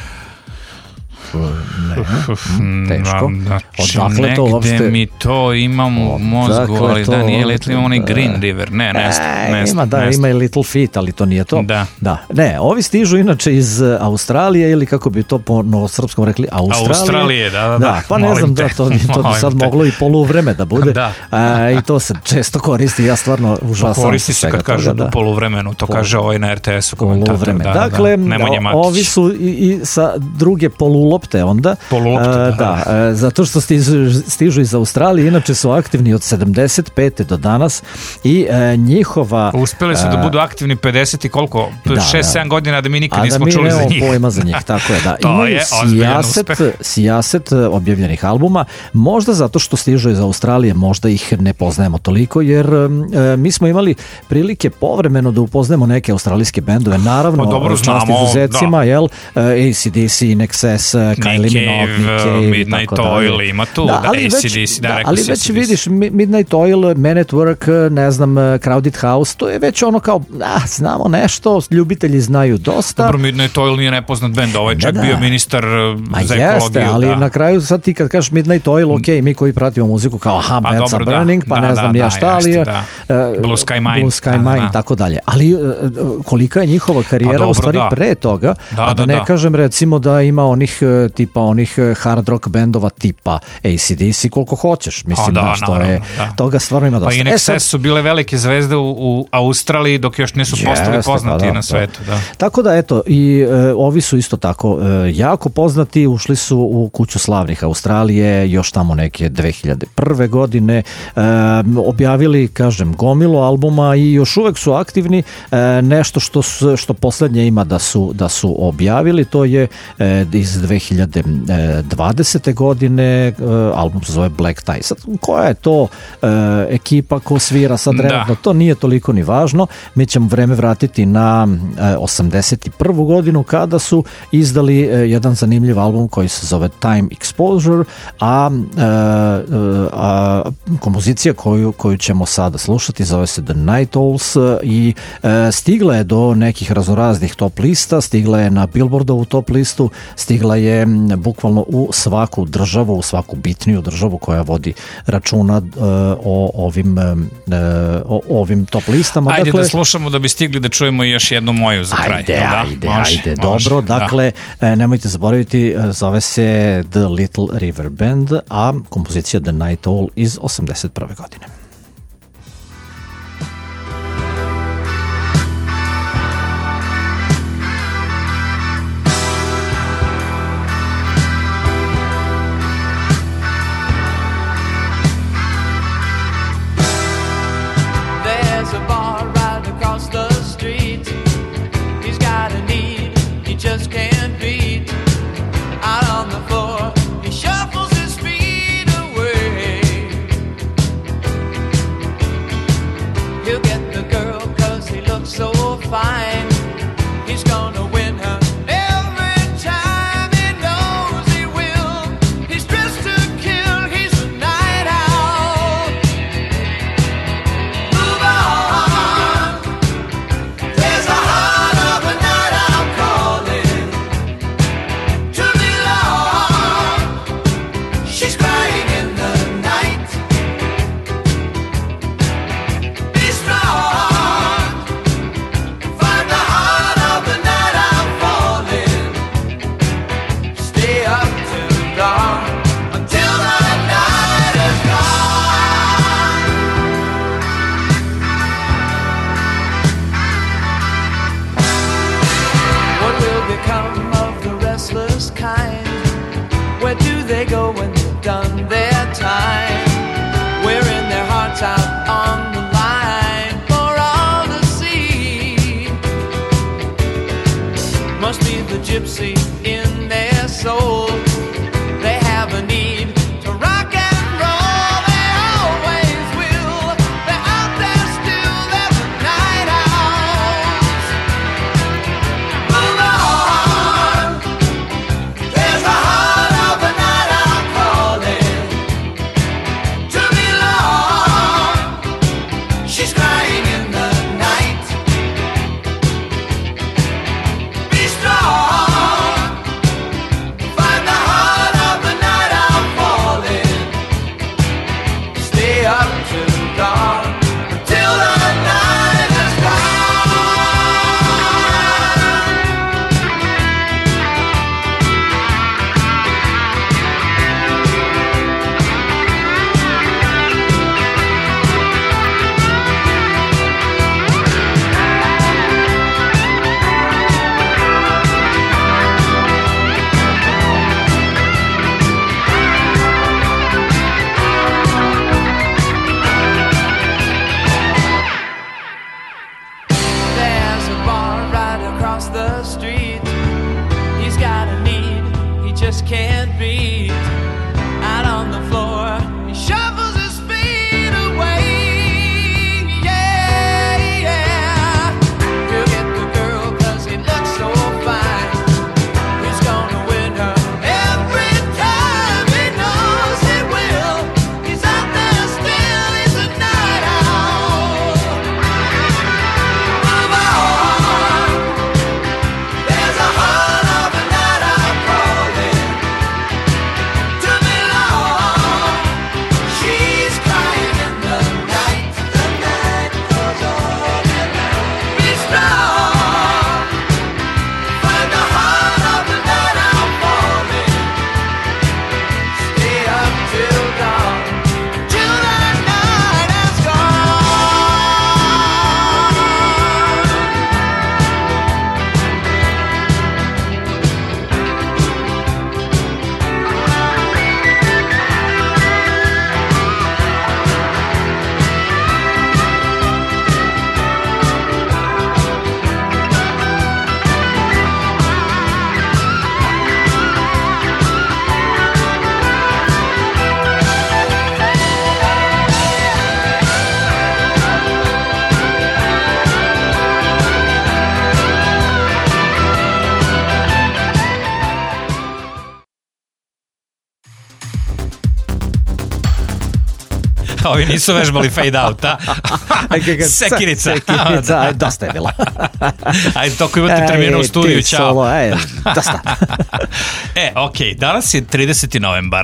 Ne, hm, teško. Znači, odakle to uopšte? negde mi to imam u mozgu, ali da nije Little, ima onaj Green River, ne, ne, ne, ima, da, ne, ima i Little Feet, ali to nije to. Da. Da. Ne, ovi stižu inače iz Australije, ili kako bi to po novosrpskom rekli, Australije. Australije, da, da, da. Pa ne molim znam, te, da, to, to bi sad te. moglo i poluvreme da bude. Da. A, i to se često koristi, ja stvarno užasam. Koristi se kad kažu toga, u poluvremenu, to Polu- kaže ovaj na er te esu komentator. Poluvreme. Da, Dakle, da, Nemanja o- Matić. ovi su i, i sa druge polulopte onda. Polulopte, A, da. da, a, zato što stižu, stižu iz Australije, inače su aktivni od sedamdeset pete do danas i a, njihova... Uspeli su da budu aktivni pedeset i koliko? da, šest sedam da. godina da mi nikad A nismo da mi čuli za nemamo njih. pojma za njih, tako je, da. To Imaju je ozbiljan sijaset, uspeh. sijaset objavljenih albuma, možda zato što stižu iz Australije, možda ih ne poznajemo toliko, jer e, mi smo imali prilike povremeno da upoznajemo neke australijske bendove, naravno, Pa dobro, čast znamo, izuzecima, da. jel, A C D C, N X S, Kylie Minogue, Nick Cave, Midnight tako dalje. Oil, ima tu, da, ali A C već, D C, da, da, rekao ali si već A C D C. vidiš, Mi- Midnight Oil, Man at Work, ne znam, Crowded House, to je već ono kao, ah, znamo nešto, ljubitelji znaju dosta. Dobro, Midnight Oil nije nepoznat bend, ovaj čak da. bio ministar Ma za jeste, ekologiju. ali da. na kraju sad ti kad kažeš Midnight Oil, ok, mi koji pratimo muziku kao aha, Pa Beds dobro, are Burning, da, pa da, ne znam da, ja da, šta, ali jeste, je da. e, Blue Sky Mine. Blue Sky Da, Mine da. i tako dalje. Ali e, kolika je njihova karijera dobro, u stvari da. pre toga, Da, a da, da, ne da. kažem recimo da ima onih e, tipa onih e, hard rock bendova tipa A C D C koliko hoćeš, mislim da, da, što naravno, je da. toga stvarno ima Pa dosta. i N E X sad- S su bile velike zvezde u, u Australiji dok još nisu postali Jeste, poznati pa da, na svetu. Da. Tako da eto i e, ovi su isto tako e, jako poznati, ušli su u kuću slavnih Australije još tamo neke dve hiljade prve godine, e, objavili kažem gomilu albuma i još uvek su aktivni. E, nešto što su, što poslednje ima da su da su objavili, to je e, iz dve hiljade dvadesete godine, e, album se zove Black Tie. Sad, koja je to e, ekipa ko svira sad Da. trenutno, to nije toliko ni važno. Mi ćemo vreme vratiti na e, osamdeset prvu godinu kada su izdali e, jedan zanimljiv album koji se zove Time Exposure, a, e, e, a kompozicija koju, koju ćemo sada slušati zove se The Night Owls e, i e, stigla je do nekih raznoraznih top lista, stigla je na Billboardovu top listu, stigla je m, bukvalno u svaku državu, u svaku bitniju državu koja vodi računa e, o ovim e, o ovim top listama. Ajde dakle, da slušamo da bi stigli da čujemo još jednu moju za kraj. Ajde, jel da? ajde, Može, ajde, može, dobro. da. Dakle, e, nemojte zaboraviti, e, zove se The Little River Band, a kompozicija The Night Owl iz osamdeset prve godine. There's a bar right across the street. He's got a need he just can't beat. Out on the floor, he shuffles his feet away. must be the gypsy in their soul. They have a need to rock and roll. They always will. They're out there still. They're the night owls. Move on. There's a heart of a night owl calling to belong. She's crying in the night. Be strong. Find the heart of the night owl falling. Stay up till dawn, till the night is There's a bar right across the street. He's got a need he just can't beat. Out on the floor, he shuffles his feet away. Yeah, yeah. He'll get the girl 'cause he looks so fine. He's gonna win her every time. He knows he will. He's out there still. He's a night owl. Move on. There's a heart of a night owl calling to belong. She's crying in the night. The night goes on and on. Be strong. Find the heart of the night owl falling. Stay up till dawn, till the night is Ovi nisu vežbali fade out, a? Sekirica. Sekirica, aj, dosta je bila. Ajde, toko imate termina u studiju, ti ćao. solo, aj, dosta. E, okej, danas je trideseti novembar.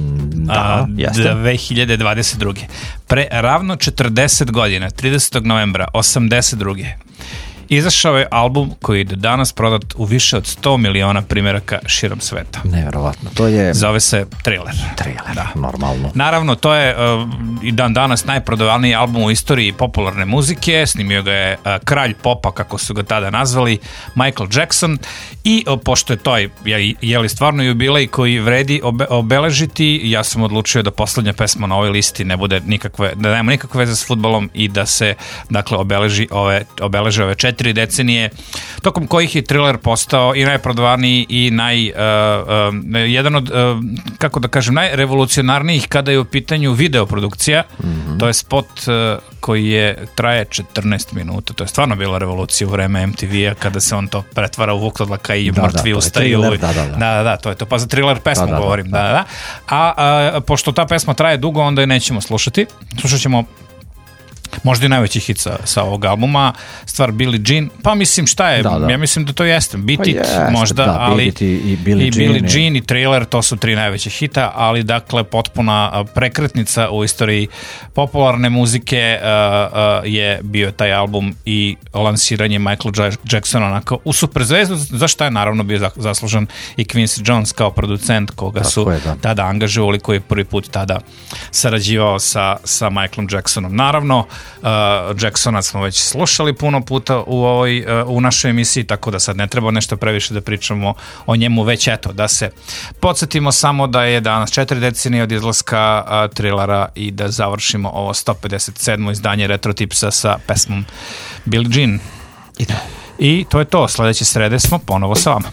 Da, jeste. dve hiljade dvadeset druge. Pre ravno četrdeset godina, tridesetog novembra osamdeset druge. Izašao je album koji je do danas prodat u više od sto miliona primjeraka širom sveta. Neverovatno, to je Zove se Thriller. Thriller, Da. normalno. Naravno, to je uh, i dan danas najprodavaniji album u istoriji popularne muzike. Snimio ga je uh, kralj popa, kako su ga tada nazvali, Michael Jackson. I uh, pošto je to je, je li stvarno jubilej koji vredi obe, obeležiti, ja sam odlučio da poslednja pesma na ovoj listi ne bude nikakve, da nema nikakve veze s fudbalom i da se, dakle, obeleži ove, obeleže ove četiri decenije, tokom kojih je Thriller postao i najprodavaniji i naj, uh, uh, jedan od, uh, kako da kažem, najrevolucionarnijih kada je u pitanju videoprodukcija. Mm-hmm. To je spot uh, koji je traje četrnaest minuta. To je stvarno bila revolucija u vreme M T V-a kada se on to pretvara u Vuklodlaka i da, mrtvi da, ustaju. Thriller, da, da, da. da, da, to je to. Pa za Thriller pesmu da, da, govorim. da. Da, da. A, a pošto ta pesma traje dugo, onda je nećemo slušati. Slušat ćemo možda i najveći hit sa, sa ovog albuma, stvar Billie Jean. Pa mislim, šta je? Da, da. Ja mislim da to jeste. Beat Pa It jeste, možda, da, ali Beat It i Billie i, Jean Billie je- Jean i Thriller, to su tri najveće hita, ali dakle potpuna a, prekretnica u istoriji popularne muzike a, a, je bio taj album i lansiranje Michael Jack- Jacksona onako u super zvezdu, za šta je naravno bio za- zaslužan i Quincy Jones kao producent koga Tako su je, da. tada angažovali, koji je prvi put tada sarađivao sa, sa Michaelom Jacksonom. Naravno, uh, Jacksona smo već slušali puno puta u, ovoj, uh, u našoj emisiji, tako da sad ne treba nešto previše da pričamo o njemu, već eto, da se podsjetimo samo da je danas četiri decenije od izlaska uh, Thrillera i da završimo ovo sto pedeset sedmo izdanje Retro Tipsa sa pesmom Billie Jean. Idemo. I to je to, sledeće srede smo ponovo sa vama.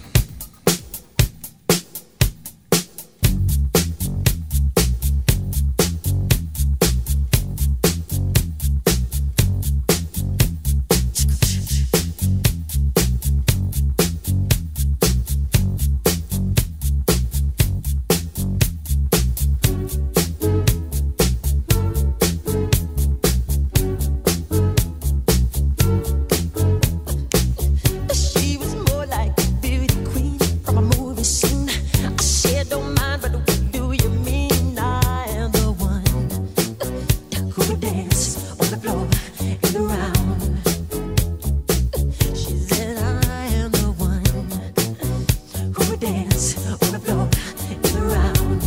She was more like a beauty queen from a movie scene. I said, don't mind, but what do you mean? I am the one who would dance on the floor and around. She said, I am the one who would dance on the floor and around.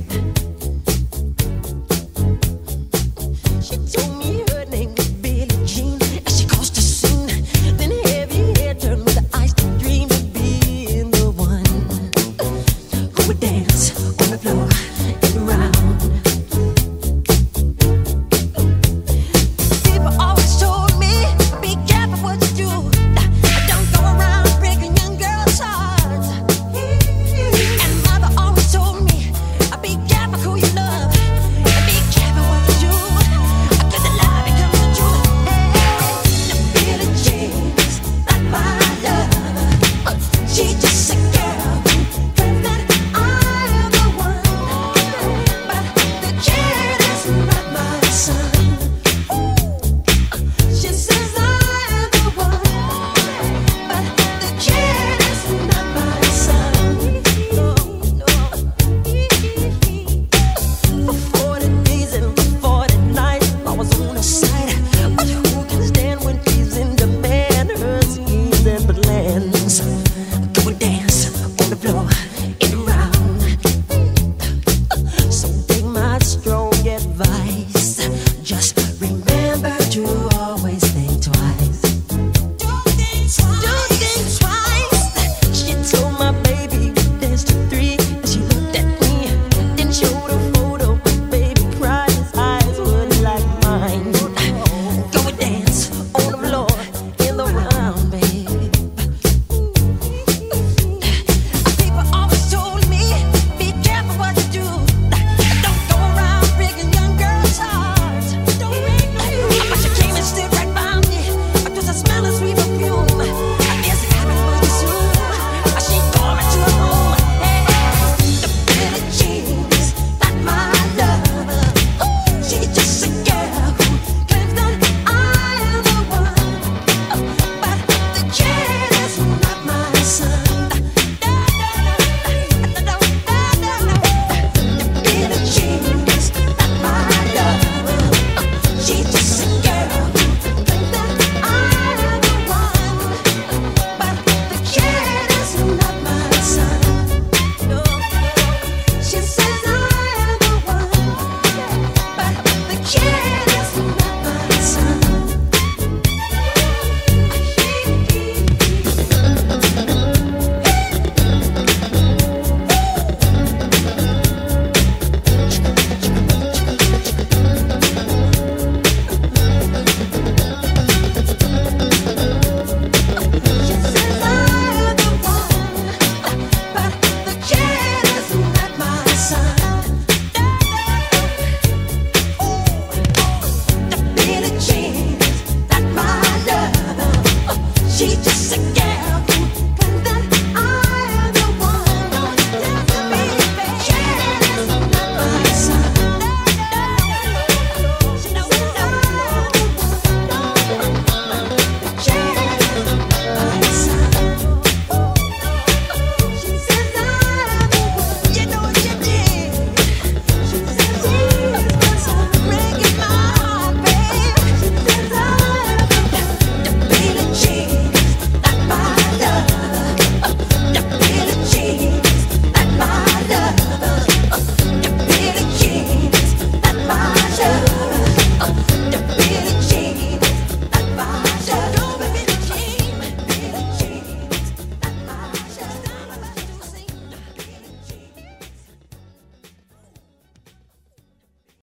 She told me her name was Billie Jean as she caused a scene. Then heavy hair turned with the eyes to dream of being the one who would dance on the floor and around. People always told me, be careful what you do. Don't go around breaking young girls' hearts. And mother always told me, be careful who you love. And be careful what you do. Cause the lie becomes the truth. Hey, Billie Jean's not my love. She's just a girl